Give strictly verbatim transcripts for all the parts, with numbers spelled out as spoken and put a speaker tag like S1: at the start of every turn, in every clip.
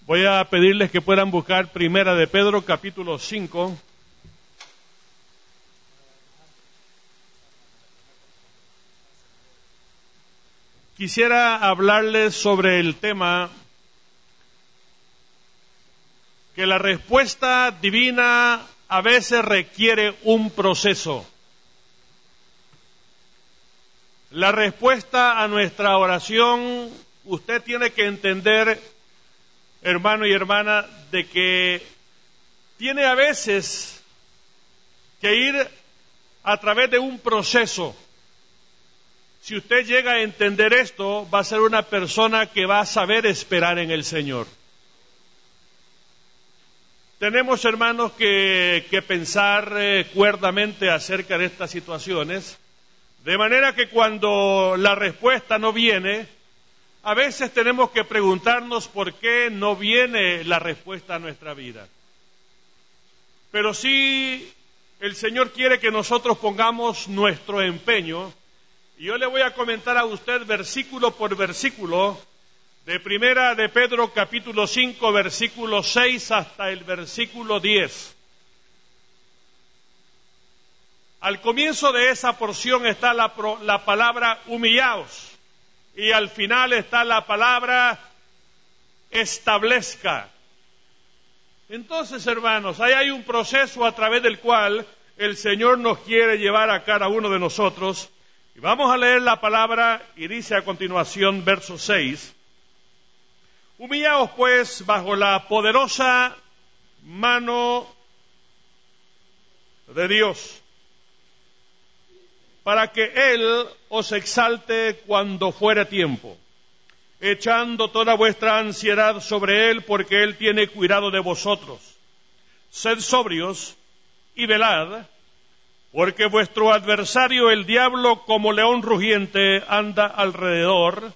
S1: Voy a pedirles que puedan buscar Primera de Pedro, capítulo cinco. Quisiera hablarles sobre el tema que la respuesta divina a veces requiere un proceso. La respuesta a nuestra oración, usted tiene que entender, hermano y hermana, de que tiene a veces que ir a través de un proceso. Si usted llega a entender esto, va a ser una persona que va a saber esperar en el Señor. Tenemos, hermanos, que, que pensar eh, cuerdamente acerca de estas situaciones, de manera que cuando la respuesta no viene, a veces tenemos que preguntarnos por qué no viene la respuesta a nuestra vida. Pero sí, el Señor quiere que nosotros pongamos nuestro empeño. Y yo le voy a comentar a usted versículo por versículo, de Primera de Pedro capítulo cinco, versículo seis hasta el versículo diez. Al comienzo de esa porción está la, la palabra humillaos, y al final está la palabra establezca. Entonces, hermanos, ahí hay un proceso a través del cual el Señor nos quiere llevar a cada uno de nosotros. Y vamos a leer la palabra, y dice a continuación, verso seis. Humillaos pues bajo la poderosa mano de Dios, para que Él os exalte cuando fuere tiempo, echando toda vuestra ansiedad sobre Él, porque Él tiene cuidado de vosotros. Sed sobrios y velad, porque vuestro adversario, el diablo, como león rugiente, anda alrededor,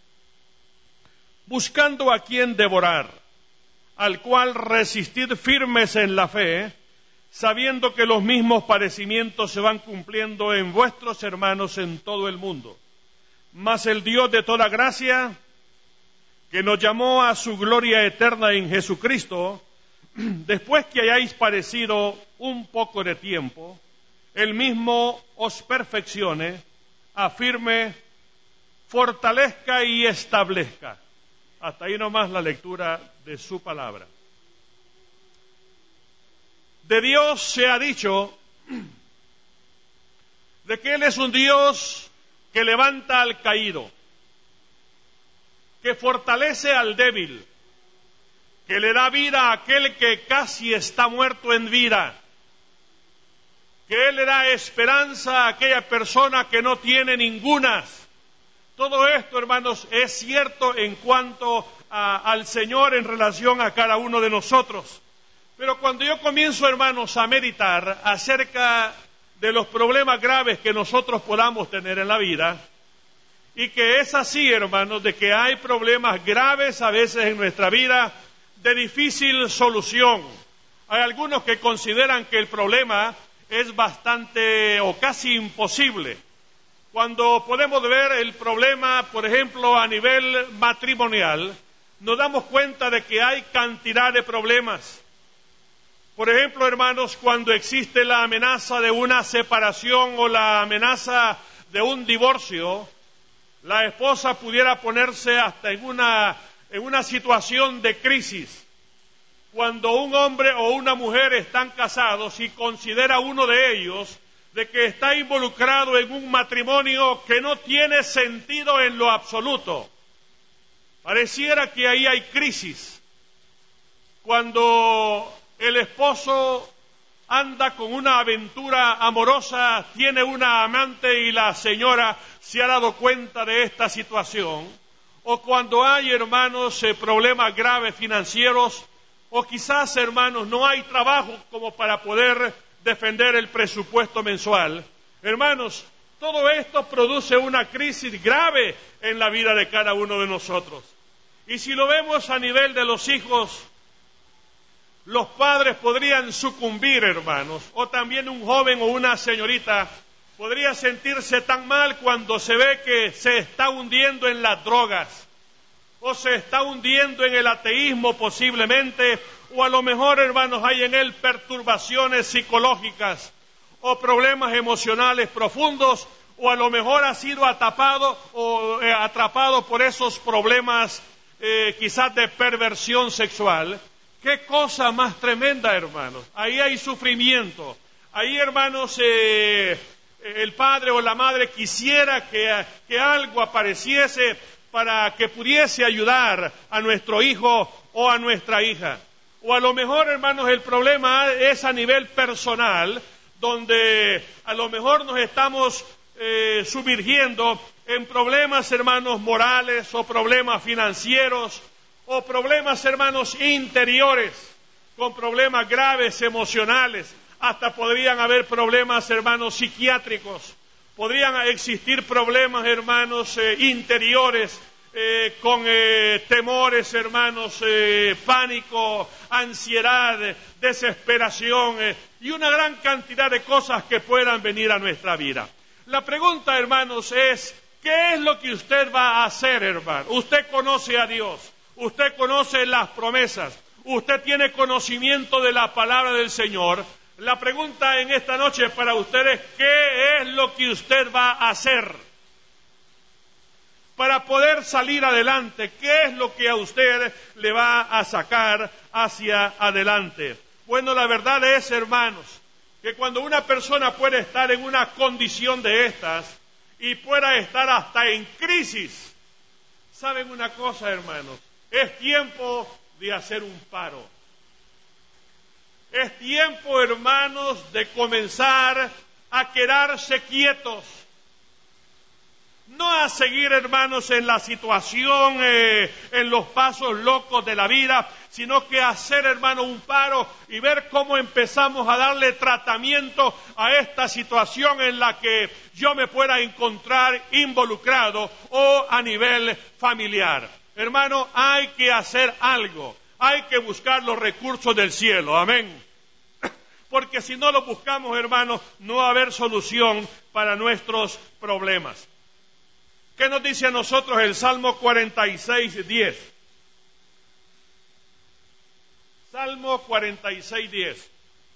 S1: buscando a quien devorar, al cual resistid firmes en la fe, sabiendo que los mismos padecimientos se van cumpliendo en vuestros hermanos en todo el mundo. Mas el Dios de toda gracia, que nos llamó a su gloria eterna en Jesucristo, después que hayáis padecido un poco de tiempo, Él mismo os perfeccione, afirme, fortalezca y establezca. Hasta ahí nomás la lectura de su palabra. De Dios se ha dicho de que Él es un Dios que levanta al caído, que fortalece al débil, que le da vida a aquel que casi está muerto en vida, que Él le da esperanza a aquella persona que no tiene ninguna. Todo esto, hermanos, es cierto en cuanto a, al Señor en relación a cada uno de nosotros. Pero cuando yo comienzo, hermanos, a meditar acerca de los problemas graves que nosotros podamos tener en la vida, y que es así, hermanos, de que hay problemas graves a veces en nuestra vida de difícil solución. Hay algunos que consideran que el problema es bastante o casi imposible. Cuando podemos ver el problema, por ejemplo, a nivel matrimonial, nos damos cuenta de que hay cantidad de problemas. Por ejemplo, hermanos, cuando existe la amenaza de una separación o la amenaza de un divorcio, la esposa pudiera ponerse hasta en una, en una situación de crisis. Cuando un hombre o una mujer están casados y considera uno de ellos de que está involucrado en un matrimonio que no tiene sentido en lo absoluto, pareciera que ahí hay crisis. Cuando el esposo anda con una aventura amorosa, tiene una amante y la señora se ha dado cuenta de esta situación, o cuando hay, hermanos, eh, problemas graves financieros, o quizás, hermanos, no hay trabajo como para poder defender el presupuesto mensual. Hermanos, todo esto produce una crisis grave en la vida de cada uno de nosotros. Y si lo vemos a nivel de los hijos, los padres podrían sucumbir, hermanos, o también un joven o una señorita podría sentirse tan mal cuando se ve que se está hundiendo en las drogas, o se está hundiendo en el ateísmo posiblemente, o a lo mejor, hermanos, hay en él perturbaciones psicológicas o problemas emocionales profundos, o a lo mejor ha sido atapado o eh, atrapado por esos problemas eh, quizás de perversión sexual. Qué cosa más tremenda, hermanos. Ahí hay sufrimiento. Ahí, hermanos, eh, el padre o la madre quisiera que, que algo apareciese para que pudiese ayudar a nuestro hijo o a nuestra hija. O a lo mejor, hermanos, el problema es a nivel personal, donde a lo mejor nos estamos eh, sumergiendo en problemas, hermanos, morales o problemas financieros o problemas, hermanos, interiores, con problemas graves emocionales. Hasta podrían haber problemas, hermanos, psiquiátricos. Podrían existir problemas, hermanos, eh, interiores, eh, con eh, temores, hermanos, eh, pánico, ansiedad, desesperación eh, y una gran cantidad de cosas que puedan venir a nuestra vida. La pregunta, hermanos, es, ¿qué es lo que usted va a hacer, hermano? Usted conoce a Dios, usted conoce las promesas, usted tiene conocimiento de la palabra del Señor. La pregunta en esta noche para usted es, ¿qué es lo que usted va a hacer para poder salir adelante? ¿Qué es lo que a usted le va a sacar hacia adelante? Bueno, la verdad es, hermanos, que cuando una persona puede estar en una condición de estas y pueda estar hasta en crisis, ¿saben una cosa, hermanos? Es tiempo de hacer un paro. Es tiempo, hermanos, de comenzar a quedarse quietos. No a seguir, hermanos, en la situación, eh, en los pasos locos de la vida, sino que hacer, hermano, un paro y ver cómo empezamos a darle tratamiento a esta situación en la que yo me pueda encontrar involucrado o a nivel familiar. Hermano, hay que hacer algo. Hay que buscar los recursos del cielo, amén. Porque si no los buscamos, hermanos, no va a haber solución para nuestros problemas. ¿Qué nos dice a nosotros el Salmo cuarenta y seis, diez? Salmo cuarenta y seis, diez.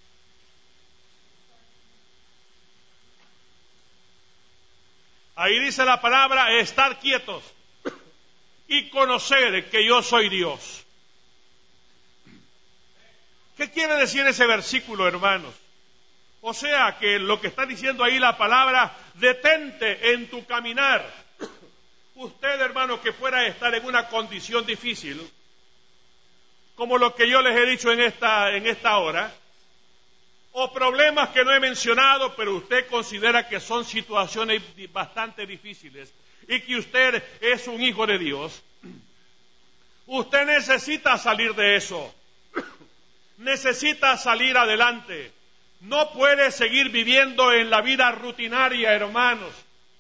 S1: Ahí dice la palabra, estar quietos y conocer que yo soy Dios. ¿Qué quiere decir ese versículo, hermanos? O sea, que lo que está diciendo ahí la palabra, detente en tu caminar. Usted, hermano, que fuera a estar en una condición difícil, como lo que yo les he dicho en esta, en esta hora, o problemas que no he mencionado, pero usted considera que son situaciones bastante difíciles, y que usted es un hijo de Dios, usted necesita salir de eso. Necesita salir adelante. No puede seguir viviendo en la vida rutinaria, hermanos,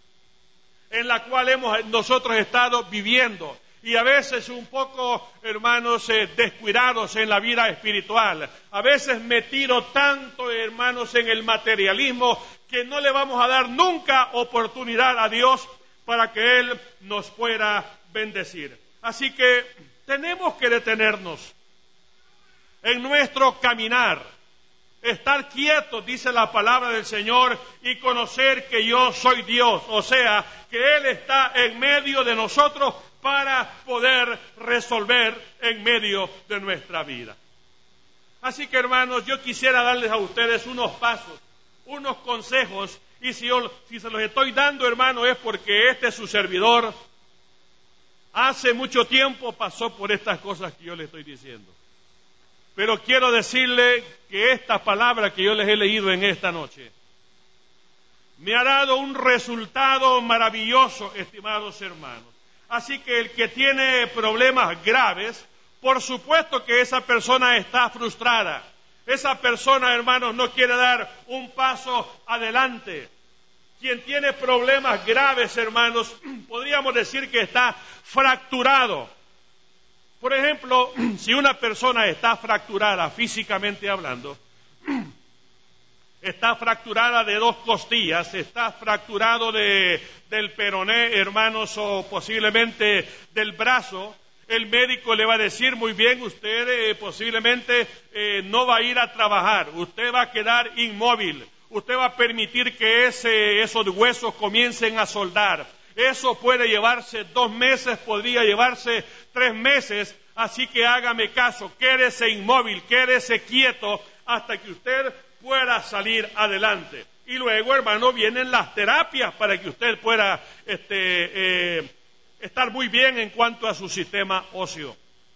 S1: en la cual hemos nosotros estado viviendo. Y a veces un poco, hermanos, eh, descuidados en la vida espiritual. A veces metidos tanto, hermanos, en el materialismo que no le vamos a dar nunca oportunidad a Dios para que Él nos pueda bendecir. Así que tenemos que detenernos en nuestro caminar, estar quietos, dice la palabra del Señor, y conocer que yo soy Dios, o sea, que Él está en medio de nosotros para poder resolver en medio de nuestra vida. Así que, hermanos, yo quisiera darles a ustedes unos pasos, unos consejos, y si, yo, si se los estoy dando, hermano, es porque este su servidor hace mucho tiempo pasó por estas cosas que yo les estoy diciendo. Pero quiero decirle que esta palabra que yo les he leído en esta noche me ha dado un resultado maravilloso, estimados hermanos. Así que el que tiene problemas graves, por supuesto que esa persona está frustrada. Esa persona, hermanos, no quiere dar un paso adelante. Quien tiene problemas graves, hermanos, podríamos decir que está fracturado. Por ejemplo, si una persona está fracturada físicamente hablando, está fracturada de dos costillas, está fracturado de, del peroné, hermanos, o posiblemente del brazo, El médico le va a decir, muy bien, usted eh, posiblemente eh, no va a ir a trabajar, usted va a quedar inmóvil, usted va a permitir que ese, esos huesos comiencen a soldar. Eso puede llevarse dos meses, podría llevarse tres meses, así que hágame caso, quédese inmóvil, quédese quieto hasta que usted pueda salir adelante. Y luego, hermano, vienen las terapias para que usted pueda este, eh, estar muy bien en cuanto a su sistema óseo.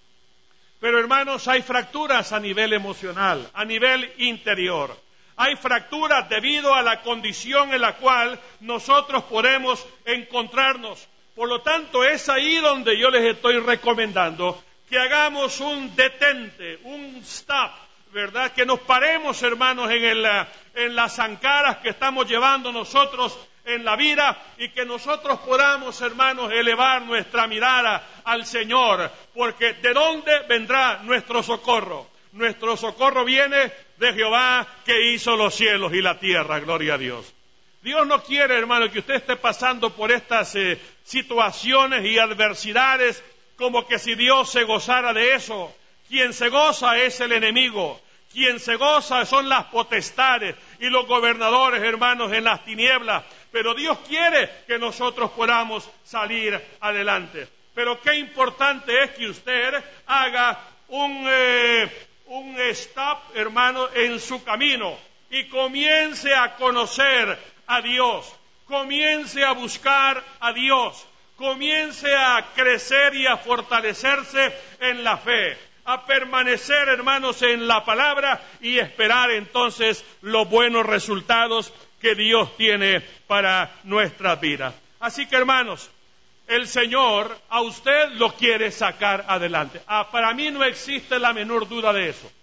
S1: Pero, hermanos, hay fracturas a nivel emocional, a nivel interior. Hay fracturas debido a la condición en la cual nosotros podemos encontrarnos. Por lo tanto, es ahí donde yo les estoy recomendando que hagamos un detente, un stop, ¿verdad? Que nos paremos, hermanos, en, el, en las zancadas que estamos llevando nosotros en la vida y que nosotros podamos, hermanos, elevar nuestra mirada al Señor, porque ¿de dónde vendrá nuestro socorro? Nuestro socorro viene de Jehová que hizo los cielos y la tierra, gloria a Dios. Dios no quiere, hermano, que usted esté pasando por estas eh, situaciones y adversidades como que si Dios se gozara de eso. Quien se goza es el enemigo, quien se goza son las potestades y los gobernadores, hermanos, en las tinieblas. Pero Dios quiere que nosotros podamos salir adelante. Pero qué importante es que usted haga un, eh, un stop, hermano, en su camino y comience a conocer a Dios, comience a buscar a Dios, comience a crecer y a fortalecerse en la fe, a permanecer, hermanos, en la palabra y esperar entonces los buenos resultados que Dios tiene para nuestras vidas. Así que, hermanos, el Señor a usted lo quiere sacar adelante. Ah, para mí no existe la menor duda de eso.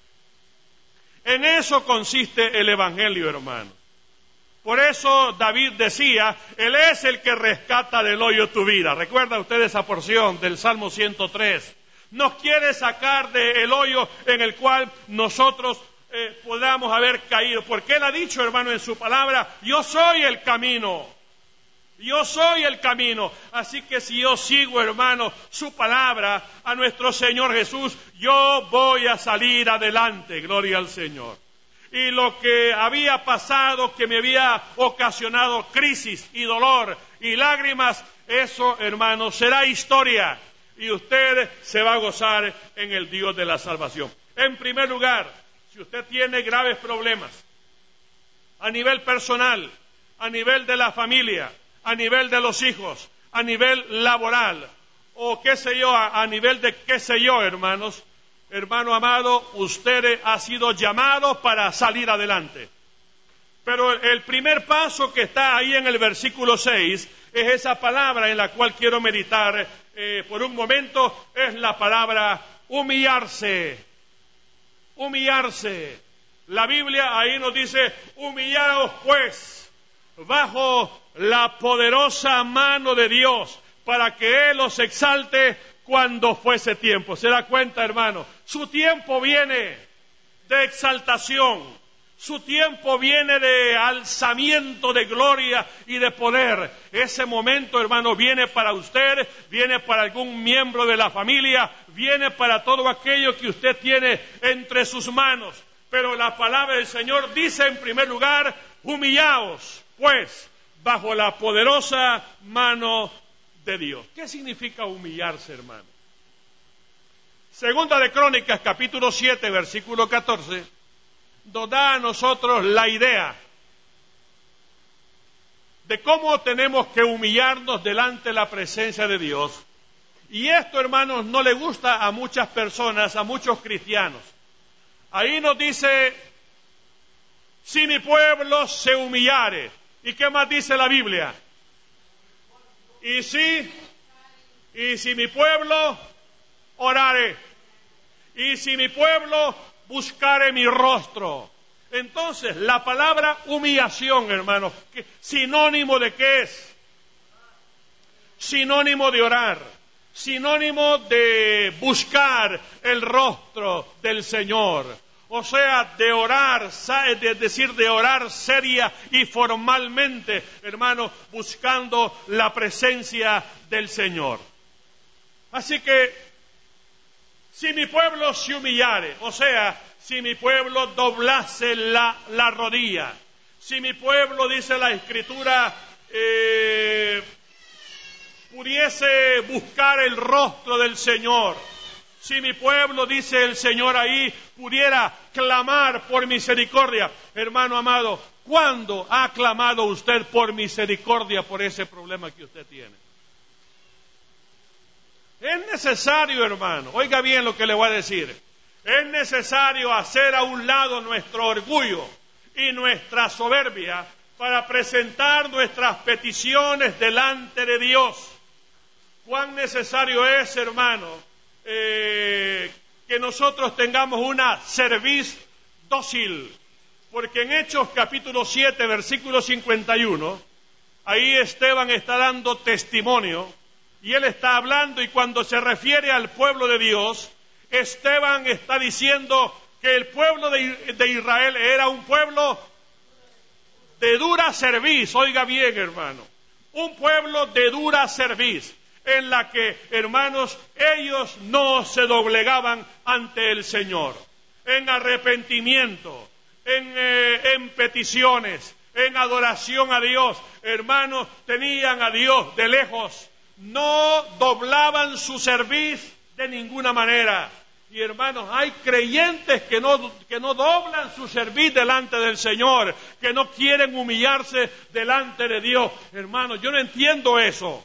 S1: En eso consiste el Evangelio, hermano. Por eso David decía, Él es el que rescata del hoyo tu vida. ¿Recuerda usted esa porción del Salmo ciento tres? Nos quiere sacar del hoyo en el cual nosotros eh, podamos haber caído. Porque Él ha dicho, hermano, en su palabra, yo soy el camino. Yo soy el camino. Así que si yo sigo, hermano, su palabra a nuestro Señor Jesús, yo voy a salir adelante. Gloria al Señor. Y lo que había pasado, que me había ocasionado crisis y dolor y lágrimas, eso, hermano, será historia. Y usted se va a gozar en el Dios de la salvación. En primer lugar, si usted tiene graves problemas a nivel personal, a nivel de la familia, a nivel de los hijos, a nivel laboral, o qué sé yo, a, a nivel de qué sé yo, hermanos, hermano amado, usted ha sido llamado para salir adelante. Pero el primer paso que está ahí en el versículo seis es esa palabra en la cual quiero meditar eh, por un momento, es la palabra humillarse. Humillarse. La Biblia ahí nos dice, humillaos pues bajo la poderosa mano de Dios para que Él os exalte cuando fuese tiempo. ¿Se da cuenta, hermano? Su tiempo viene de exaltación. Su tiempo viene de alzamiento de gloria y de poder. Ese momento, hermano, viene para usted, viene para algún miembro de la familia, viene para todo aquello que usted tiene entre sus manos. Pero la palabra del Señor dice en primer lugar, humillaos, pues, bajo la poderosa mano de Dios. ¿Qué significa humillarse, hermano? Segunda de Crónicas, capítulo siete, versículo catorce. Nos da a nosotros la idea de cómo tenemos que humillarnos delante de la presencia de Dios. Y esto, hermanos, no le gusta a muchas personas, a muchos cristianos. Ahí nos dice, si mi pueblo se humillare. ¿Y qué más dice la Biblia? Y si, y si mi pueblo orare. Y si mi pueblo buscare mi rostro. Entonces, la palabra humillación, hermanos, ¿sinónimo de qué es? Sinónimo de orar, sinónimo de buscar el rostro del Señor. O sea, de orar, es decir, de orar seria y formalmente, hermano, buscando la presencia del Señor. Así que Si mi pueblo se humillare, o sea, si mi pueblo doblase la, la rodilla, si mi pueblo, dice la Escritura, eh, pudiese buscar el rostro del Señor, si mi pueblo, dice el Señor ahí, pudiera clamar por misericordia. Hermano amado, ¿cuándo ha clamado usted por misericordia por ese problema que usted tiene? Es necesario, hermano, oiga bien lo que le voy a decir, es necesario hacer a un lado nuestro orgullo y nuestra soberbia para presentar nuestras peticiones delante de Dios. Cuán necesario es, hermano, eh, que nosotros tengamos una cerviz dócil, porque en Hechos capítulo siete, versículo cincuenta y uno, ahí Esteban está dando testimonio, y él está hablando, y cuando se refiere al pueblo de Dios, Esteban está diciendo que el pueblo de, de Israel era un pueblo de dura cerviz, oiga bien, hermano, un pueblo de dura cerviz, en la que, hermanos, ellos no se doblegaban ante el Señor, en arrepentimiento, en, eh, en peticiones, en adoración a Dios. Hermanos, tenían a Dios de lejos, no doblaban su cerviz de ninguna manera. Y hermanos, hay creyentes que no, que no doblan su cerviz delante del Señor, que no quieren humillarse delante de Dios. Hermanos, yo no entiendo eso.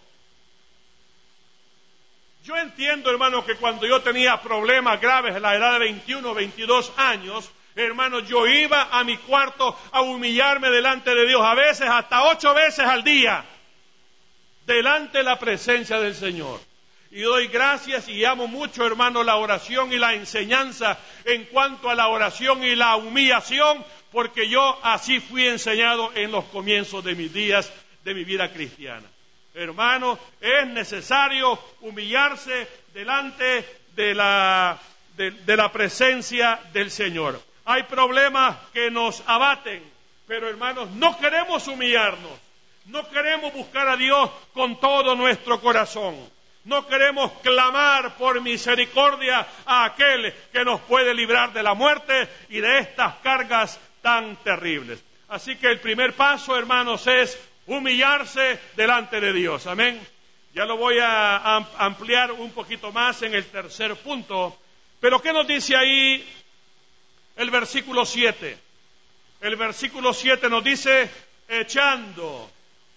S1: Yo entiendo, hermano, que cuando yo tenía problemas graves a la edad de veintiuno, veintidós años, hermano, yo iba a mi cuarto a humillarme delante de Dios, a veces hasta ocho veces al día, delante de la presencia del Señor. Y doy gracias y amo mucho, hermano, la oración y la enseñanza en cuanto a la oración y la humillación, porque yo así fui enseñado en los comienzos de mis días, de mi vida cristiana. Hermano, es necesario humillarse delante de la, de, de la presencia del Señor. Hay problemas que nos abaten, pero hermanos, no queremos humillarnos, no queremos buscar a Dios con todo nuestro corazón, no queremos clamar por misericordia a aquel que nos puede librar de la muerte y de estas cargas tan terribles. Así que el primer paso, hermanos, es humillarse delante de Dios. Amén. Ya lo voy a ampliar un poquito más en el tercer punto. Pero ¿qué nos dice ahí el versículo siete? El versículo siete nos dice, echando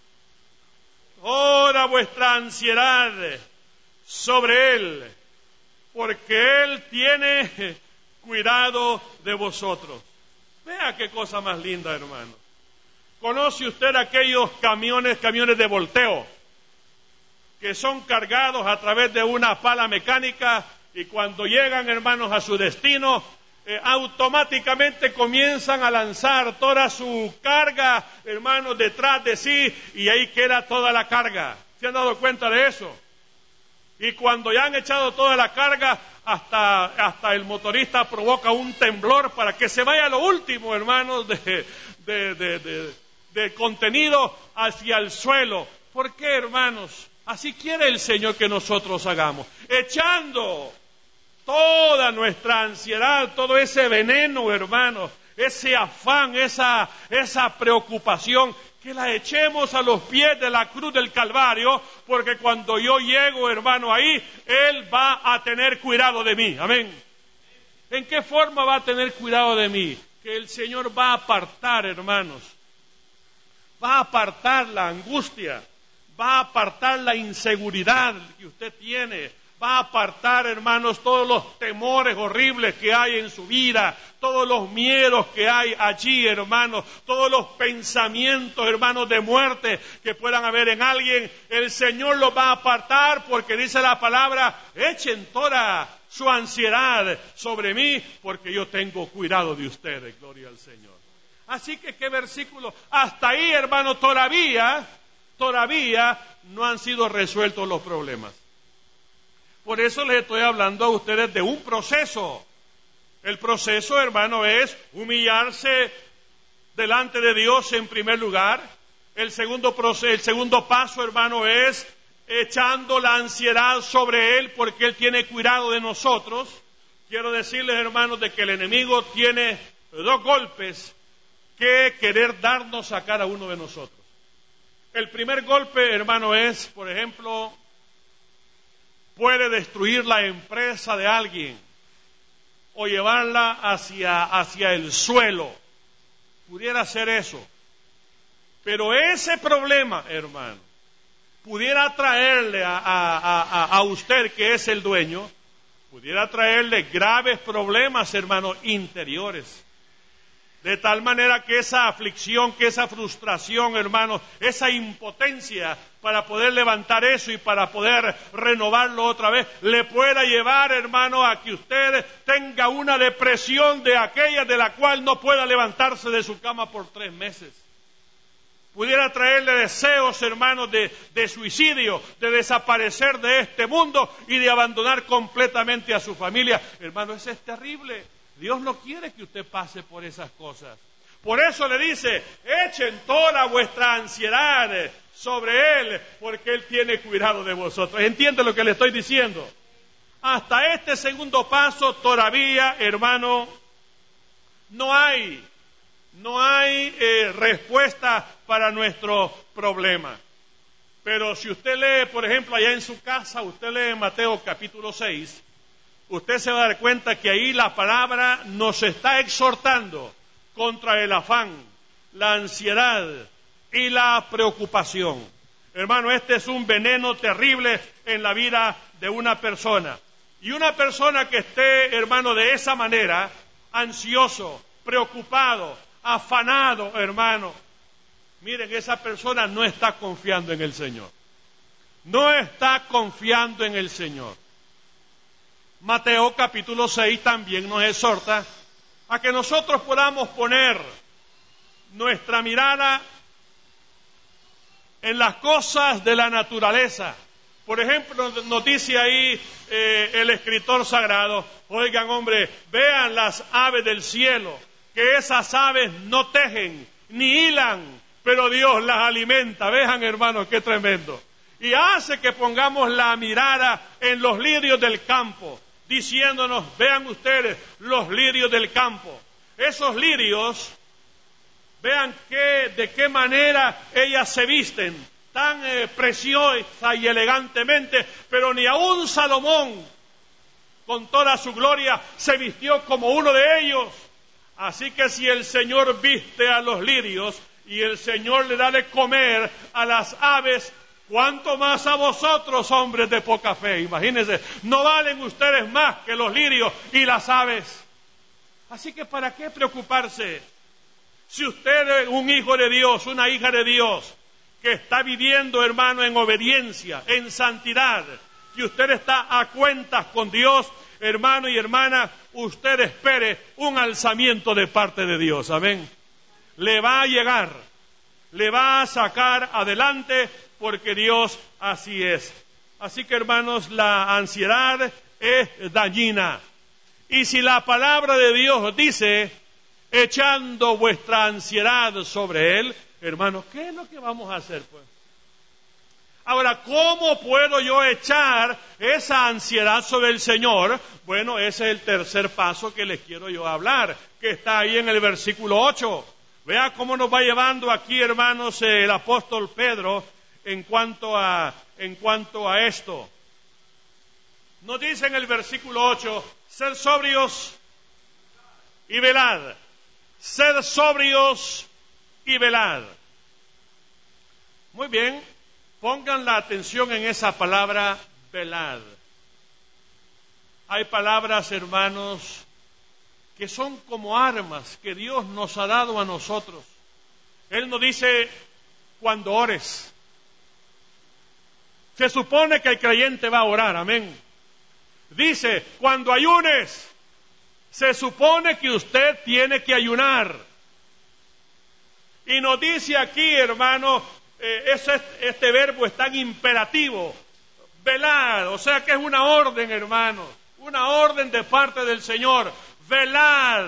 S1: toda vuestra ansiedad sobre Él, porque Él tiene cuidado de vosotros. Vea qué cosa más linda, hermano. ¿Conoce usted aquellos camiones, camiones de volteo, que son cargados a través de una pala mecánica y cuando llegan, hermanos, a su destino, eh, automáticamente comienzan a lanzar toda su carga, hermanos, detrás de sí y ahí queda toda la carga? ¿Se han dado cuenta de eso? Y cuando ya han echado toda la carga, hasta, hasta el motorista provoca un temblor para que se vaya lo último, hermanos, de, de, de, de, de contenido hacia el suelo. ¿Por qué, hermanos? Así quiere el Señor que nosotros hagamos, echando toda nuestra ansiedad, todo ese veneno, hermanos, ese afán, esa, esa preocupación, que la echemos a los pies de la cruz del Calvario, porque cuando yo llego, hermano, ahí, Él va a tener cuidado de mí. Amén. ¿En qué forma va a tener cuidado de mí? Que el Señor va a apartar, hermanos, va a apartar la angustia, va a apartar la inseguridad que usted tiene, va a apartar, hermanos, todos los temores horribles que hay en su vida, todos los miedos que hay allí, hermanos, todos los pensamientos, hermanos, de muerte que puedan haber en alguien. El Señor los va a apartar porque dice la palabra, echen toda su ansiedad sobre mí porque yo tengo cuidado de ustedes. Gloria al Señor. Así que, ¿qué versículo? Hasta ahí, hermanos, todavía, todavía no han sido resueltos los problemas. Por eso les estoy hablando a ustedes de un proceso. El proceso, hermano, es humillarse delante de Dios en primer lugar. El segundo, proceso, el segundo paso, hermano, es echando la ansiedad sobre Él porque Él tiene cuidado de nosotros. quiero decirles, hermanos, de que el enemigo tiene dos golpes que querer darnos a cada uno de nosotros. El primer golpe, hermano, es, por ejemplo, puede destruir la empresa de alguien o llevarla hacia, hacia el suelo. Pudiera ser eso. Pero ese problema, hermano, pudiera traerle a, a, a, a usted, que es el dueño, pudiera traerle graves problemas, hermano, interiores. De tal manera que esa aflicción, que esa frustración, hermano, esa impotencia para poder levantar eso y para poder renovarlo otra vez, le pueda llevar, hermano, a que usted tenga una depresión de aquella de la cual no pueda levantarse de su cama por tres meses. Pudiera traerle deseos, hermanos, de, de suicidio, de desaparecer de este mundo y de abandonar completamente a su familia. Hermano, eso es terrible. Dios no quiere que usted pase por esas cosas. Por eso le dice, echen toda vuestra ansiedad sobre Él, porque Él tiene cuidado de vosotros. ¿Entiende lo que le estoy diciendo? Hasta este segundo paso todavía, hermano, no hay, no hay eh, respuesta para nuestro problema. Pero si usted lee, por ejemplo, allá en su casa, usted lee Mateo capítulo seis, usted se va a dar cuenta que ahí la palabra nos está exhortando contra el afán, la ansiedad y la preocupación. Hermano, este es un veneno terrible en la vida de una persona. Y una persona que esté, hermano, de esa manera, ansioso, preocupado, afanado, hermano, miren, esa persona no está confiando en el Señor. No está confiando en el Señor. Mateo capítulo seis también nos exhorta a que nosotros podamos poner nuestra mirada en las cosas de la naturaleza. Por ejemplo, nos dice ahí eh, el escritor sagrado, oigan, hombre, vean las aves del cielo, que esas aves no tejen ni hilan, pero Dios las alimenta. Vean, hermanos, qué tremendo. Y hace que pongamos la mirada en los lirios del campo, diciéndonos, vean ustedes, los lirios del campo. Esos lirios, vean que, de qué manera ellas se visten, tan eh, preciosa y elegantemente, pero ni aun Salomón, con toda su gloria, se vistió como uno de ellos. Así que si el Señor viste a los lirios y el Señor le da de comer a las aves, ¿cuánto más a vosotros, hombres de poca fe? Imagínense, ¿no valen ustedes más que los lirios y las aves? Así que ¿para qué preocuparse? Si usted es un hijo de Dios, una hija de Dios, que está viviendo, hermano, en obediencia, en santidad, y usted está a cuentas con Dios, hermano y hermana, usted espere un alzamiento de parte de Dios. Amén. Le va a llegar, le va a sacar adelante, porque Dios así es. Así que, hermanos, la ansiedad es dañina. Y si la palabra de Dios dice, echando vuestra ansiedad sobre Él, hermanos, ¿qué es lo que vamos a hacer, pues? Ahora, ¿cómo puedo yo echar esa ansiedad sobre el Señor? Bueno, ese es el tercer paso que les quiero yo hablar, que está ahí en el versículo ocho. Vea cómo nos va llevando aquí, hermanos, el apóstol Pedro en cuanto a, en cuanto a esto. Nos dice en el versículo ocho, sed sobrios y velad. Sed sobrios y velad. Muy bien, pongan la atención en esa palabra, velad. Hay palabras, hermanos, que son como armas que Dios nos ha dado a nosotros. Él nos dice, cuando ores. Se supone que el creyente va a orar, amén. Dice, cuando ayunes, se supone que usted tiene que ayunar. Y nos dice aquí, hermano, eh, ese, este verbo es tan imperativo, velad, o sea que es una orden, hermano, una orden de parte del Señor, velad.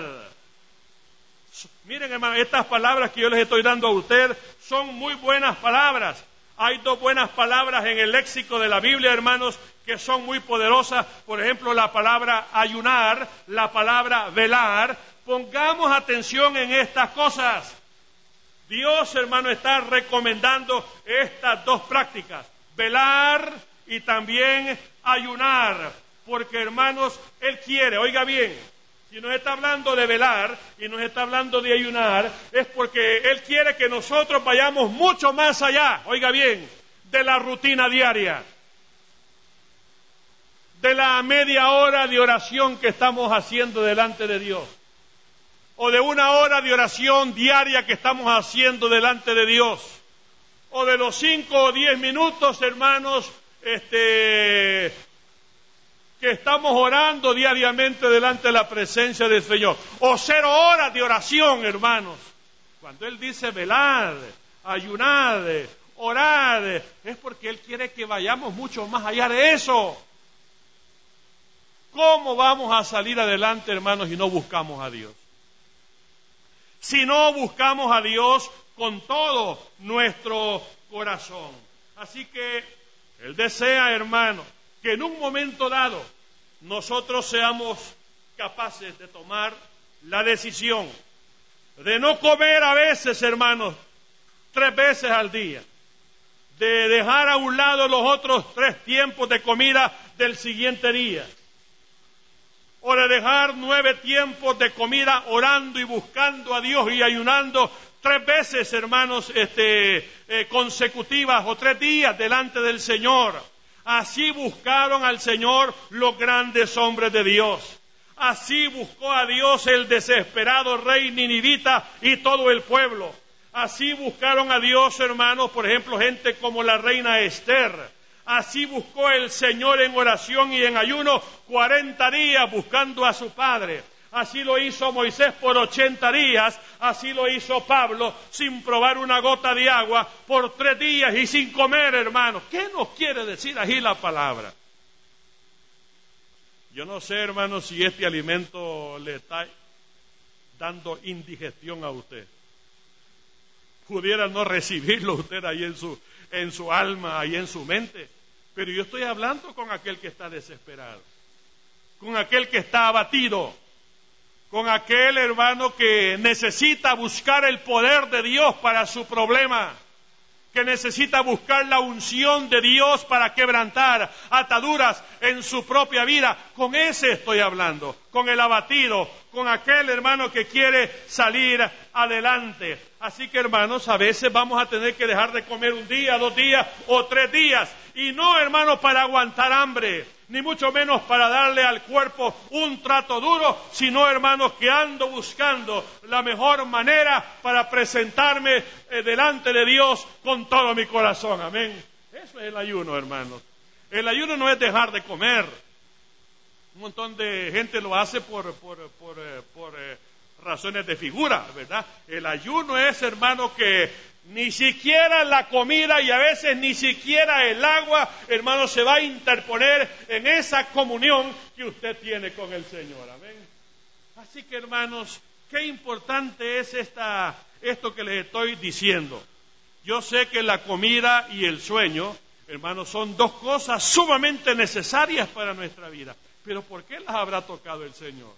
S1: Miren, hermano, estas palabras que yo les estoy dando a usted son muy buenas palabras. Hay dos buenas palabras en el léxico de la Biblia, hermanos, que son muy poderosas. Por ejemplo, la palabra ayunar, la palabra velar. Pongamos atención en estas cosas. Dios, hermano, está recomendando estas dos prácticas, velar y también ayunar. Porque, hermanos, Él quiere, oiga bien, si nos está hablando de velar y nos está hablando de ayunar, es porque Él quiere que nosotros vayamos mucho más allá, oiga bien, de la rutina diaria, de la media hora de oración que estamos haciendo delante de Dios, o de una hora de oración diaria que estamos haciendo delante de Dios, o de los cinco o diez minutos, hermanos, este... que estamos orando diariamente delante de la presencia del Señor. O cero horas de oración, hermanos. Cuando Él dice velad, ayunad, orad, es porque Él quiere que vayamos mucho más allá de eso. ¿Cómo vamos a salir adelante, hermanos, y no buscamos a Dios? Si no buscamos a Dios con todo nuestro corazón. Así que Él desea, hermanos, que en un momento dado nosotros seamos capaces de tomar la decisión de no comer a veces, hermanos, tres veces al día, de dejar a un lado los otros tres tiempos de comida del siguiente día, o de dejar nueve tiempos de comida orando y buscando a Dios y ayunando tres veces, hermanos, este, eh, consecutivas o tres días delante del Señor. Así buscaron al Señor los grandes hombres de Dios. Así buscó a Dios el desesperado rey ninivita y todo el pueblo. Así buscaron a Dios, hermanos, por ejemplo, gente como la reina Esther. Así buscó el Señor en oración y en ayuno cuarenta días buscando a su Padre. Así lo hizo Moisés por ochenta días, así lo hizo Pablo sin probar una gota de agua por tres días y sin comer, hermanos. ¿Qué nos quiere decir ahí la palabra? Yo no sé, hermanos, si este alimento le está dando indigestión a usted. Pudiera no recibirlo usted ahí en su, en su alma, ahí en su mente. Pero yo estoy hablando con aquel que está desesperado, con aquel que está abatido, con aquel hermano que necesita buscar el poder de Dios para su problema, que necesita buscar la unción de Dios para quebrantar ataduras en su propia vida. Con ese estoy hablando, con el abatido, con aquel hermano que quiere salir adelante. Así que, hermanos, a veces vamos a tener que dejar de comer un día, dos días o tres días. Y no, hermanos, para aguantar hambre, ni mucho menos para darle al cuerpo un trato duro, sino, hermanos, que ando buscando la mejor manera para presentarme eh, delante de Dios con todo mi corazón. Amén. Eso es el ayuno, hermanos. El ayuno no es dejar de comer. Un montón de gente lo hace por, por, por, eh, por eh, razones de figura, ¿verdad? El ayuno es, hermano, que ni siquiera la comida y a veces ni siquiera el agua, hermano, se va a interponer en esa comunión que usted tiene con el Señor. Amén. Así que, hermanos, qué importante es esta, esto que les estoy diciendo. Yo sé que la comida y el sueño, hermanos, son dos cosas sumamente necesarias para nuestra vida. Pero ¿por qué las habrá tocado el Señor?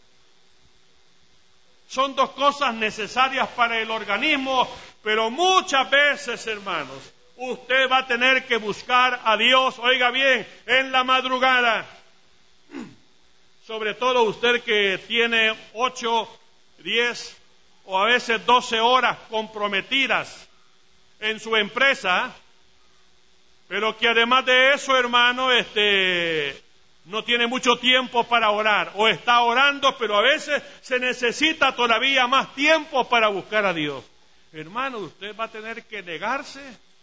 S1: Son dos cosas necesarias para el organismo, pero muchas veces, hermanos, usted va a tener que buscar a Dios, oiga bien, en la madrugada. Sobre todo usted que tiene ocho, diez o a veces doce horas comprometidas en su empresa, pero que además de eso, hermano, este... no tiene mucho tiempo para orar, o está orando, pero a veces se necesita todavía más tiempo para buscar a Dios. Hermano, usted va a tener que negarse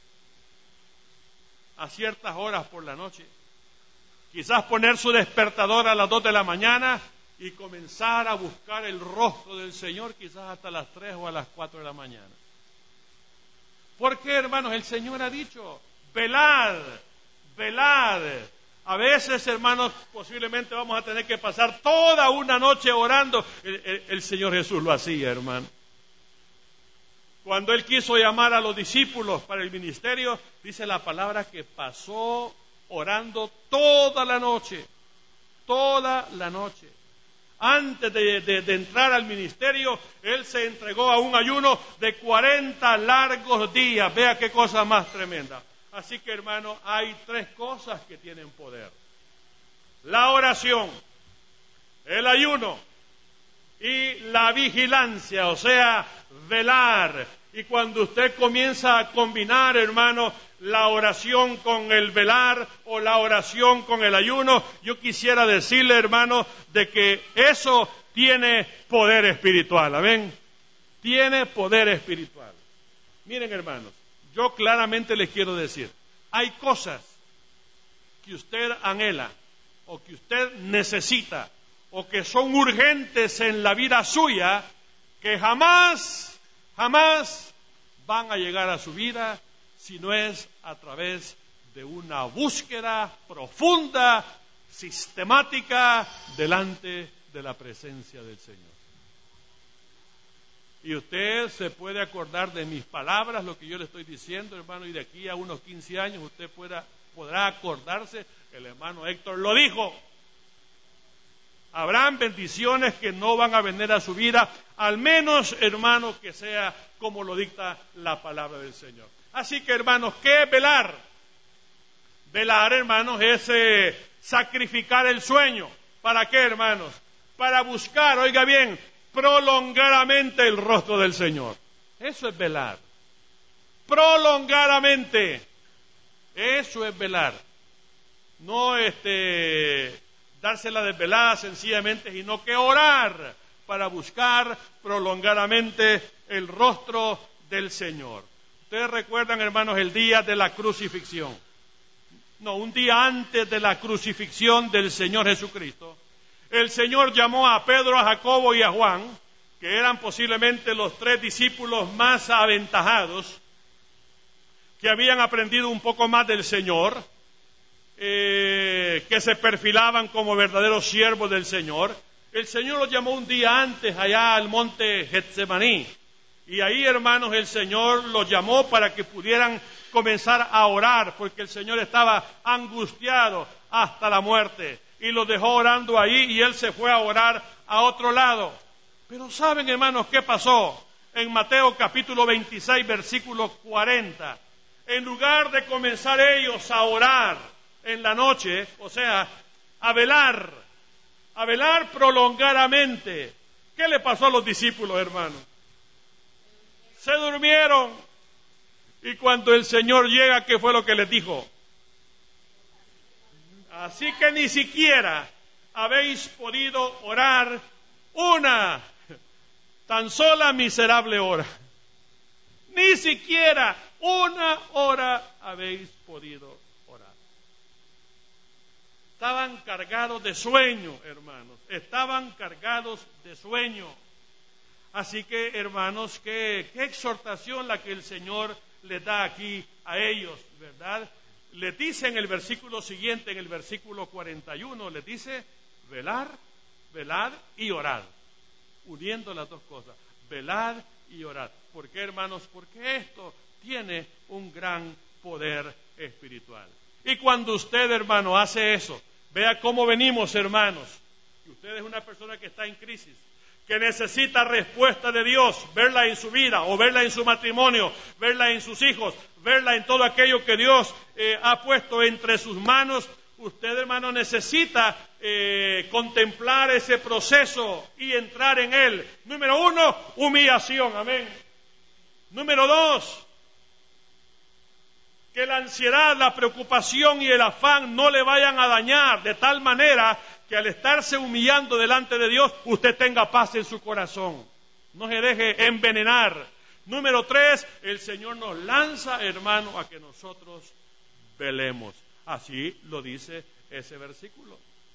S1: a ciertas horas por la noche. Quizás poner su despertador a las dos de la mañana y comenzar a buscar el rostro del Señor, quizás hasta las tres o a las cuatro de la mañana. ¿Por qué, hermanos? El Señor ha dicho, velad, velad. A veces, hermanos, posiblemente vamos a tener que pasar toda una noche orando. El, el, el Señor Jesús lo hacía, hermano. Cuando él quiso llamar a los discípulos para el ministerio, dice la palabra que pasó orando toda la noche, toda la noche. Antes de, de, de entrar al ministerio, él se entregó a un ayuno de cuarenta largos días. Vea qué cosa más tremenda. Así que, hermano, hay tres cosas que tienen poder: la oración, el ayuno y la vigilancia, o sea, velar. Y cuando usted comienza a combinar, hermano, la oración con el velar o la oración con el ayuno, yo quisiera decirle, hermano, de que eso tiene poder espiritual. Amén. Tiene poder espiritual. Miren, hermanos, yo claramente les quiero decir, hay cosas que usted anhela o que usted necesita o que son urgentes en la vida suya, que jamás, jamás van a llegar a su vida si no es a través de una búsqueda profunda, sistemática, delante de la presencia del Señor. Y usted se puede acordar de mis palabras, lo que yo le estoy diciendo, hermano, y de aquí a unos quince años usted pueda, podrá acordarse, el hermano Héctor lo dijo. Habrán bendiciones que no van a venir a su vida, al menos, hermano, que sea como lo dicta la palabra del Señor. Así que, hermanos, ¿qué es velar? Velar, hermanos, es eh, sacrificar el sueño. ¿Para qué, hermanos? Para buscar, oiga bien, prolongadamente el rostro del Señor. Eso es velar. Prolongadamente. Eso es velar. No este... dársela desvelada sencillamente, sino que orar para buscar prolongadamente el rostro del Señor. Ustedes recuerdan, hermanos, el día de la crucifixión. No, un día antes de la crucifixión del Señor Jesucristo, el Señor llamó a Pedro, a Jacobo y a Juan, que eran posiblemente los tres discípulos más aventajados, que habían aprendido un poco más del Señor, Eh, que se perfilaban como verdaderos siervos del Señor. El Señor los llamó un día antes allá al monte Getsemaní, y ahí, hermanos, el Señor los llamó para que pudieran comenzar a orar, porque el Señor estaba angustiado hasta la muerte, y los dejó orando ahí, y Él se fue a orar a otro lado. Pero ¿saben, hermanos, qué pasó? En Mateo capítulo veintiséis, versículo cuarenta, en lugar de comenzar ellos a orar en la noche, o sea, a velar, a velar prolongadamente, ¿qué le pasó a los discípulos, hermanos? Se durmieron. Y cuando el Señor llega, ¿qué fue lo que les dijo? Así que ni siquiera habéis podido orar una tan sola miserable hora. Ni siquiera una hora habéis podido orar. Estaban cargados de sueño, hermanos. Estaban cargados de sueño. Así que, hermanos, qué, qué exhortación la que el Señor les da aquí a ellos, ¿verdad? Les dice en el versículo siguiente, en el versículo cuarenta y uno, les dice, velar, velad y orad. Uniendo las dos cosas, velad y orad. ¿Por qué, hermanos? Porque esto tiene un gran poder espiritual. Y cuando usted, hermano, hace eso, vea cómo venimos, hermanos. Y usted es una persona que está en crisis, que necesita respuesta de Dios, verla en su vida, o verla en su matrimonio, verla en sus hijos, verla en todo aquello que Dios eh, ha puesto entre sus manos. Usted, hermano, necesita eh, contemplar ese proceso y entrar en él. Número uno, humillación, amén. Número dos, que la ansiedad, la preocupación y el afán no le vayan a dañar de tal manera que al estarse humillando delante de Dios, usted tenga paz en su corazón. No se deje envenenar. Número tres, el Señor nos lanza, hermano, a que nosotros velemos. Así lo dice ese versículo.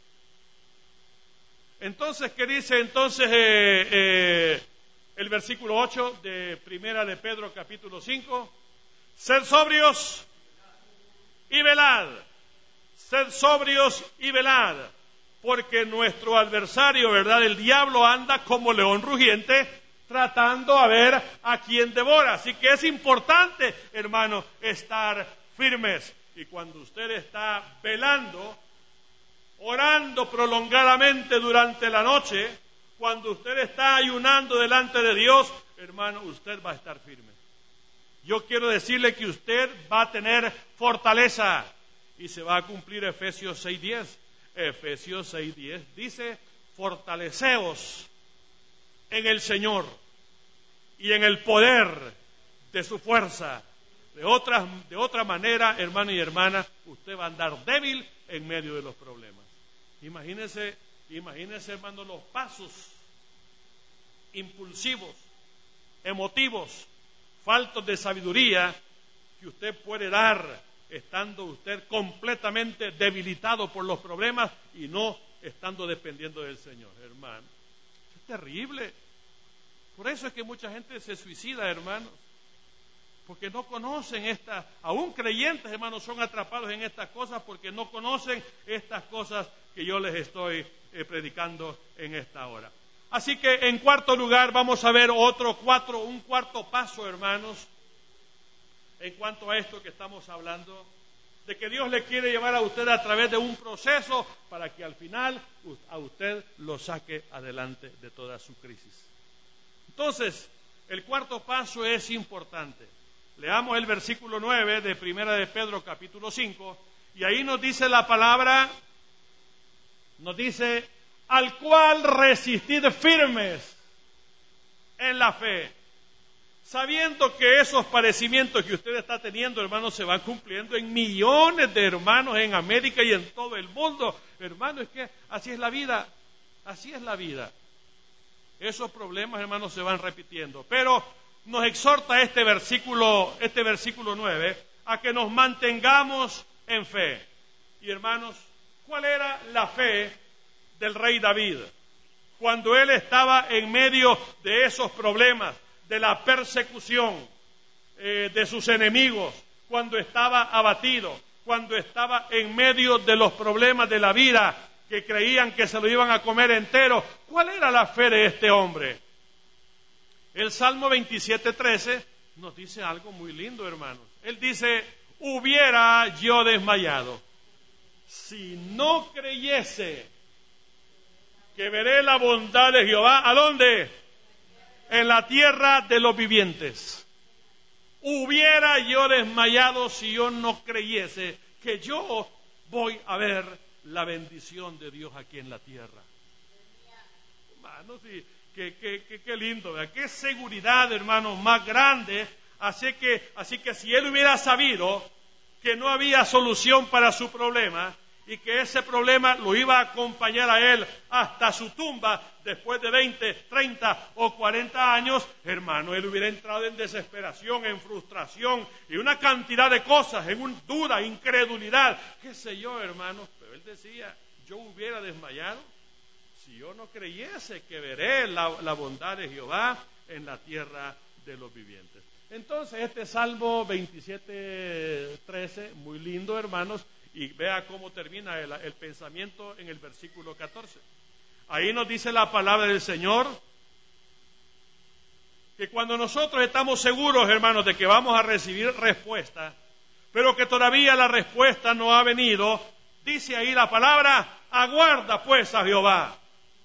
S1: Entonces, ¿qué dice entonces eh, eh, el versículo ocho de Primera de Pedro capítulo cinco? Sed sobrios y velad. Sed sobrios y velad. Porque nuestro adversario, ¿verdad? El diablo anda como león rugiente tratando a ver a quién devora. Así que es importante, hermano, estar firmes. Y cuando usted está velando, orando prolongadamente durante la noche, cuando usted está ayunando delante de Dios, hermano, usted va a estar firme. Yo quiero decirle que usted va a tener fortaleza y se va a cumplir Efesios seis diez. Efesios seis diez dice: fortaleceos en el Señor y en el poder de su fuerza. De otra, de otra manera, hermano y hermana, usted va a andar débil en medio de los problemas. Imagínese, imagínese, hermano, los pasos impulsivos, emotivos, faltos de sabiduría que usted puede dar estando usted completamente debilitado por los problemas y no estando dependiendo del Señor, hermano. Es terrible. Por eso es que mucha gente se suicida, hermanos, porque no conocen estas, aún creyentes, hermanos, son atrapados en estas cosas porque no conocen estas cosas que yo les estoy eh, predicando en esta hora. Así que en cuarto lugar vamos a ver otro cuatro, un cuarto paso, hermanos, en cuanto a esto que estamos hablando, de que Dios le quiere llevar a usted a través de un proceso para que al final a usted lo saque adelante de toda su crisis. Entonces, el cuarto paso es importante. Leamos el versículo nueve de Primera de Pedro capítulo cinco, y ahí nos dice la palabra, nos dice: al cual resistid firmes en la fe, sabiendo que esos padecimientos que usted está teniendo, hermanos, se van cumpliendo en millones de hermanos en América y en todo el mundo. Hermano, es que así es la vida, así es la vida. Esos problemas, hermanos, se van repitiendo, pero nos exhorta este versículo, este versículo nueve, a que nos mantengamos en fe. Y hermanos, ¿cuál era la fe del rey David cuando él estaba en medio de esos problemas, de la persecución eh, de sus enemigos, cuando estaba abatido, cuando estaba en medio de los problemas de la vida, que creían que se lo iban a comer entero? ¿Cuál era la fe de este hombre? El Salmo veintisiete trece nos dice algo muy lindo, hermanos. Él dice: hubiera yo desmayado si no creyese que veré la bondad de Jehová. ¿A dónde? En la tierra de los vivientes. Hubiera yo desmayado si yo no creyese que yo voy a ver la bendición de Dios aquí en la tierra. Hermanos, sí, qué, qué, qué, qué lindo, ¿verdad? Qué seguridad, hermanos, más grande. Así que, así que si él hubiera sabido que no había solución para su problema, y que ese problema lo iba a acompañar a él hasta su tumba después de veinte, treinta o cuarenta años, hermano, él hubiera entrado en desesperación, en frustración y una cantidad de cosas, en una duda, incredulidad, qué sé yo, hermano. Pero él decía: yo hubiera desmayado si yo no creyese que veré la, la bondad de Jehová en la tierra de los vivientes. Entonces, este Salmo veintisiete trece, muy lindo, hermanos. Y vea cómo termina el, el pensamiento en el versículo catorce. Ahí nos dice la palabra del Señor que cuando nosotros estamos seguros, hermanos, de que vamos a recibir respuesta, pero que todavía la respuesta no ha venido, dice ahí la palabra: aguarda pues a Jehová.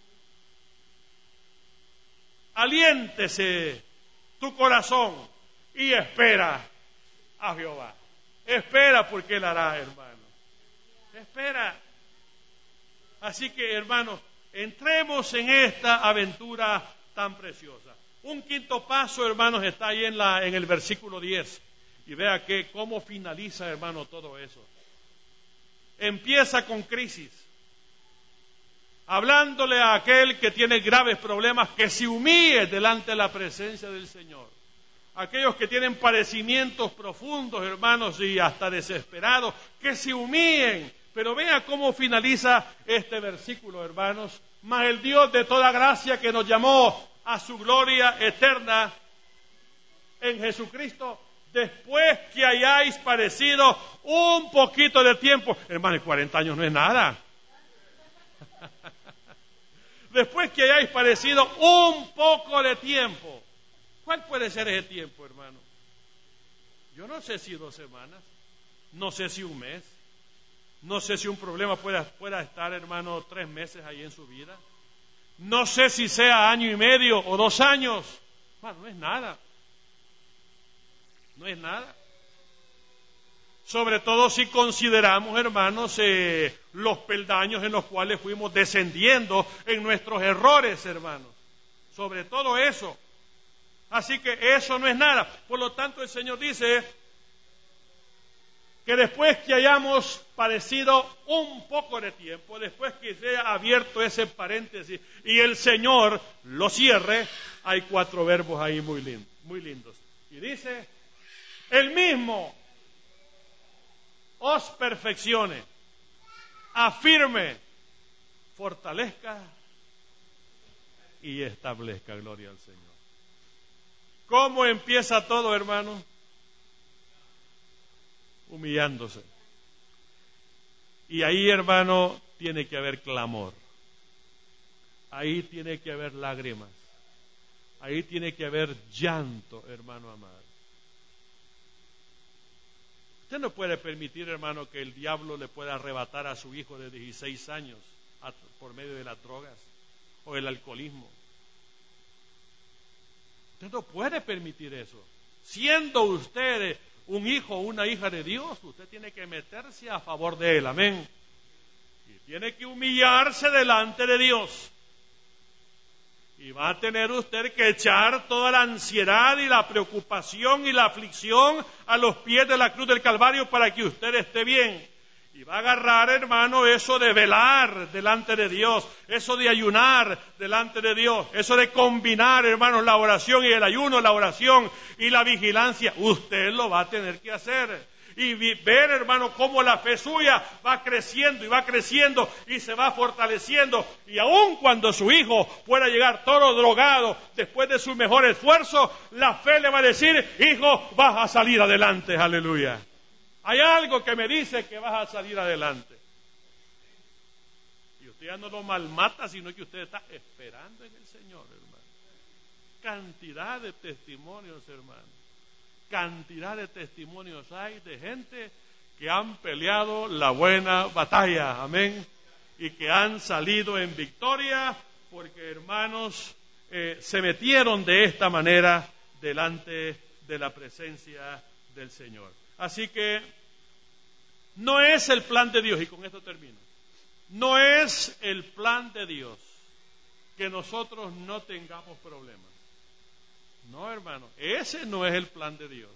S1: Aliéntese tu corazón y espera a Jehová. Espera, porque Él hará, hermano. Espera. Así que, hermanos, entremos en esta aventura tan preciosa. Un quinto paso, hermanos, está ahí en, la, en el versículo diez. Y vea que cómo finaliza, hermano, todo eso. Empieza con crisis, hablándole a aquel que tiene graves problemas que se humille delante de la presencia del Señor. Aquellos que tienen padecimientos profundos, hermanos, y hasta desesperados, que se humillen. Pero vea cómo finaliza este versículo, hermanos. Mas el Dios de toda gracia, que nos llamó a su gloria eterna en Jesucristo, después que hayáis padecido un poquito de tiempo. Hermanos, cuarenta años no es nada. después que hayáis padecido un poco de tiempo. ¿Cuál puede ser ese tiempo, hermano? Yo no sé si dos semanas, no sé si un mes, no sé si un problema pueda, pueda estar, hermano, tres meses ahí en su vida. No sé si sea año y medio o dos años. Bueno, no es nada. No es nada. Sobre todo si consideramos, hermanos, eh, los peldaños en los cuales fuimos descendiendo en nuestros errores, hermanos. Sobre todo eso. Así que eso no es nada. Por lo tanto, el Señor dice que después que hayamos padecido un poco de tiempo, después que se haya abierto ese paréntesis y el Señor lo cierre, hay cuatro verbos ahí muy lindos, muy lindos. Y dice, el mismo os perfeccione, afirme, fortalezca y establezca. Gloria al Señor. ¿Cómo empieza todo, hermano? Humillándose. Y ahí, hermano, tiene que haber clamor. Ahí tiene que haber lágrimas. Ahí tiene que haber llanto, hermano amado. Usted no puede permitir, hermano, que el diablo le pueda arrebatar a su hijo de dieciséis años a, por medio de las drogas o el alcoholismo. Usted no puede permitir eso. Siendo usted un hijo o una hija de Dios, usted tiene que meterse a favor de él, amén. Y tiene que humillarse delante de Dios. Y va a tener usted que echar toda la ansiedad y la preocupación y la aflicción a los pies de la cruz del Calvario para que usted esté bien. Y va a agarrar, hermano, eso de velar delante de Dios, eso de ayunar delante de Dios, eso de combinar, hermanos, la oración y el ayuno, la oración y la vigilancia. Usted lo va a tener que hacer. Y ver, hermano, cómo la fe suya va creciendo y va creciendo y se va fortaleciendo. Y aun cuando su hijo pueda llegar todo drogado después de su mejor esfuerzo, la fe le va a decir, hijo, vas a salir adelante, aleluya. Hay algo que me dice que vas a salir adelante. Y usted ya no lo malmata, sino que usted está esperando en el Señor, hermano. Cantidad de testimonios, hermano. Cantidad de testimonios hay de gente que han peleado la buena batalla, amén, y que han salido en victoria porque, hermanos, eh, se metieron de esta manera delante de la presencia del Señor. Así que no es el plan de Dios, y con esto termino, no es el plan de Dios que nosotros no tengamos problemas. No, hermano, ese no es el plan de Dios.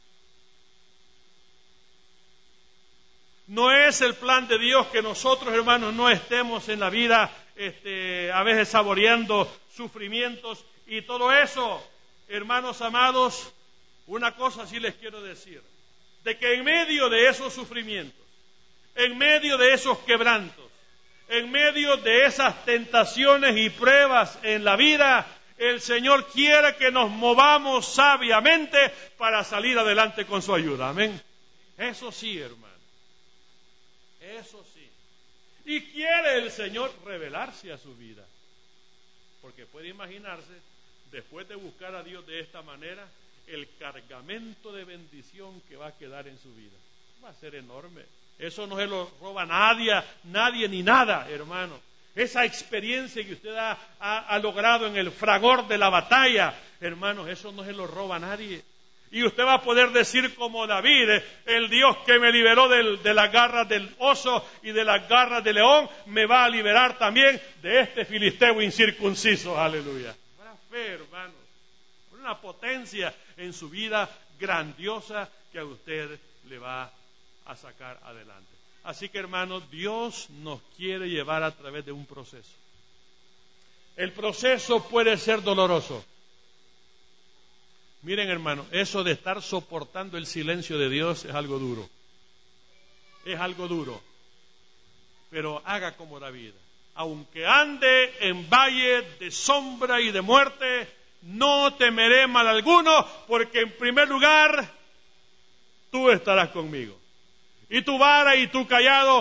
S1: No es el plan de Dios que nosotros, hermanos, no estemos en la vida, este, a veces saboreando sufrimientos y todo eso. Hermanos amados, una cosa sí les quiero decir, de que en medio de esos sufrimientos, en medio de esos quebrantos, en medio de esas tentaciones y pruebas en la vida, el Señor quiere que nos movamos sabiamente para salir adelante con su ayuda. Amén. Eso sí, hermano. Eso sí. Y quiere el Señor revelarse a su vida. Porque puede imaginarse, después de buscar a Dios de esta manera, el cargamento de bendición que va a quedar en su vida. Va a ser enorme. Eso no se lo roba nadie, nadie ni nada, hermano. Esa experiencia que usted ha, ha, ha logrado en el fragor de la batalla, hermanos, eso no se lo roba a nadie. Y usted va a poder decir como David, el Dios que me liberó del, de las garras del oso y de las garras del león, me va a liberar también de este filisteo incircunciso. Aleluya. Habrá fe, hermanos. Una potencia en su vida grandiosa que a usted le va a sacar adelante. Así que, hermanos, Dios nos quiere llevar a través de un proceso. El proceso puede ser doloroso. Miren, hermano, eso de estar soportando el silencio de Dios es algo duro. Es algo duro. Pero haga como David. Aunque ande en valle de sombra y de muerte, no temeré mal alguno, porque en primer lugar, tú estarás conmigo. Y tu vara y tu cayado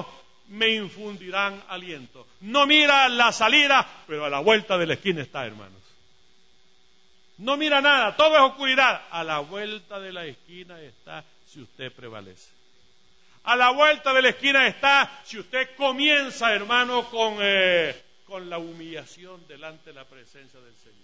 S1: me infundirán aliento. No mira la salida, pero a la vuelta de la esquina está, hermanos. No mira nada, todo es oscuridad. A la vuelta de la esquina está si usted prevalece. A la vuelta de la esquina está si usted comienza, hermano, con, eh, con la humillación delante de la presencia del Señor.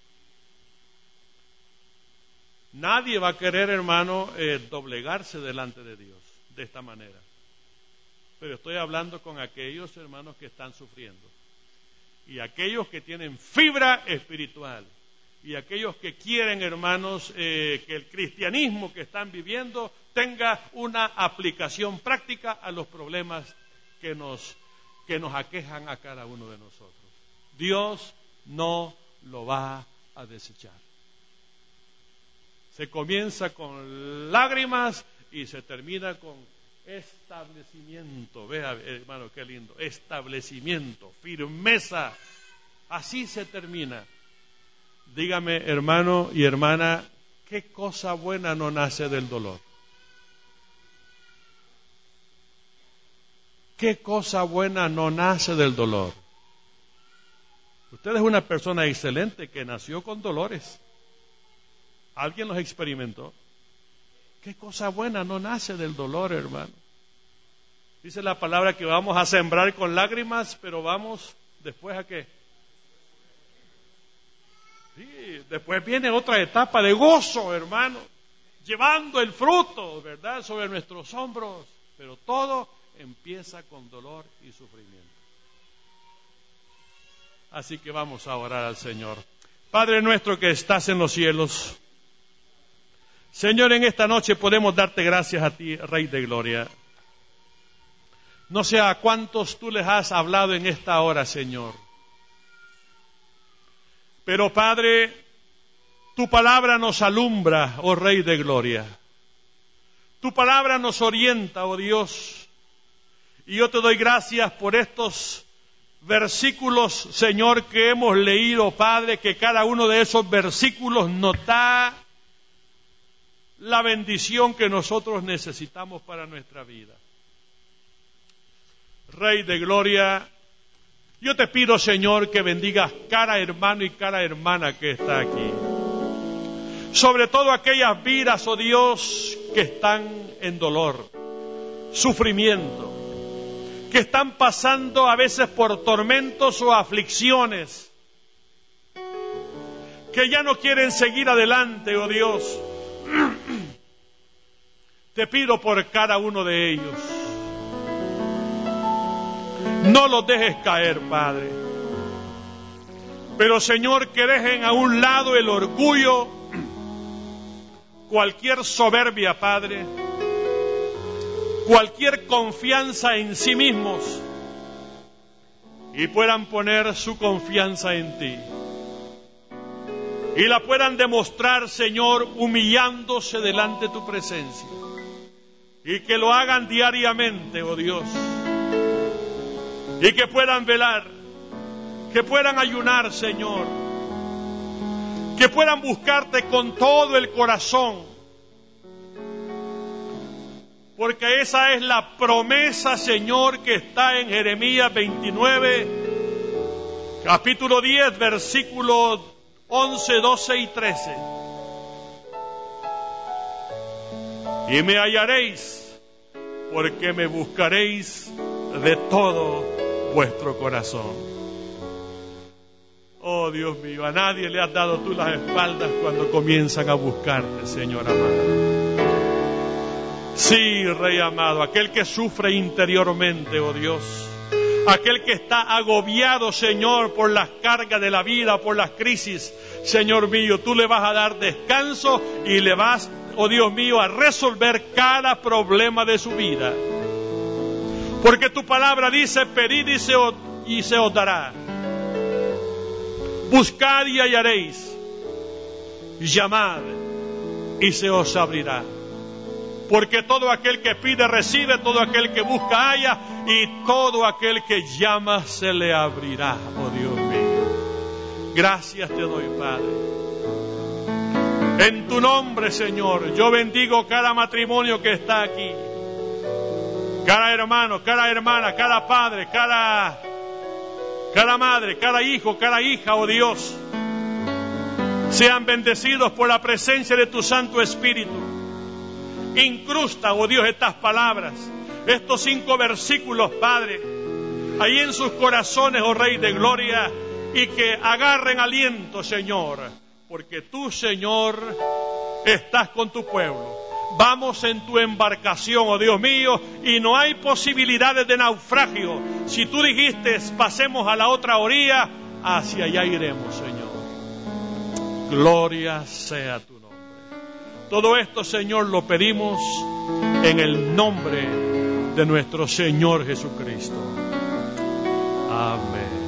S1: Nadie va a querer, hermano, eh, doblegarse delante de Dios de esta manera. Pero estoy hablando con aquellos hermanos que están sufriendo. Y aquellos que tienen fibra espiritual. Y aquellos que quieren, hermanos, eh, que el cristianismo que están viviendo tenga una aplicación práctica a los problemas que nos, que nos aquejan a cada uno de nosotros. Dios no lo va a desechar. Se comienza con lágrimas y se termina con establecimiento. Vea, hermano, qué lindo. Establecimiento, firmeza. Así se termina. Dígame, hermano y hermana, ¿qué cosa buena no nace del dolor? ¿Qué cosa buena no nace del dolor? Usted es una persona excelente que nació con dolores. ¿Alguien los experimentó? ¿Qué cosa buena no nace del dolor, hermano? Dice la palabra que vamos a sembrar con lágrimas, pero vamos después a qué. Sí, después viene otra etapa de gozo, hermano, llevando el fruto, ¿verdad?, sobre nuestros hombros. Pero todo empieza con dolor y sufrimiento. Así que vamos a orar al Señor. Padre nuestro que estás en los cielos, Señor, en esta noche podemos darte gracias a ti, Rey de Gloria. No sé a cuántos tú les has hablado en esta hora, Señor. Pero, Padre, tu palabra nos alumbra, oh Rey de Gloria. Tu palabra nos orienta, oh Dios. Y yo te doy gracias por estos versículos, Señor, que hemos leído, Padre, que cada uno de esos versículos nos da la bendición que nosotros necesitamos para nuestra vida. Rey de Gloria, yo te pido, Señor, que bendigas cada hermano y cada hermana que está aquí. Sobre todo aquellas vidas, oh Dios, que están en dolor, sufrimiento, que están pasando a veces por tormentos o aflicciones, que ya no quieren seguir adelante, oh Dios. Te pido por cada uno de ellos. No los dejes caer, Padre. Pero, Señor, que dejen a un lado el orgullo, cualquier soberbia, Padre, cualquier confianza en sí mismos, y puedan poner su confianza en ti. Y la puedan demostrar, Señor, humillándose delante de tu presencia. Y que lo hagan diariamente, oh Dios. Y que puedan velar, que puedan ayunar, Señor. Que puedan buscarte con todo el corazón. Porque esa es la promesa, Señor, que está en Jeremías veintinueve, capítulo diez, versículos once, doce y trece. Y me hallaréis, porque me buscaréis de todo vuestro corazón. Oh Dios mío, a nadie le has dado tú las espaldas cuando comienzan a buscarte, Señor amado. Sí, Rey amado, aquel que sufre interiormente, oh Dios, aquel que está agobiado, Señor, por las cargas de la vida, por las crisis, Señor mío, tú le vas a dar descanso y le vas, oh Dios mío, a resolver cada problema de su vida. Porque tu palabra dice, pedid y se os, y se os dará. Buscad y hallaréis. Llamad y se os abrirá. Porque todo aquel que pide recibe, todo aquel que busca halla, y todo aquel que llama se le abrirá, oh Dios mío. Gracias te doy, Padre. En tu nombre, Señor, yo bendigo cada matrimonio que está aquí. Cada hermano, cada hermana, cada padre, cada, cada madre, cada hijo, cada hija, oh Dios, sean bendecidos por la presencia de tu Santo Espíritu. Incrusta, oh Dios, estas palabras, estos cinco versículos, Padre, ahí en sus corazones, oh Rey de Gloria, y que agarren aliento, Señor, porque tú, Señor, estás con tu pueblo. Vamos en tu embarcación, oh Dios mío, y no hay posibilidades de naufragio. Si tú dijiste, pasemos a la otra orilla, hacia allá iremos, Señor. Gloria sea tu nombre. Todo esto, Señor, lo pedimos en el nombre de nuestro Señor Jesucristo. Amén.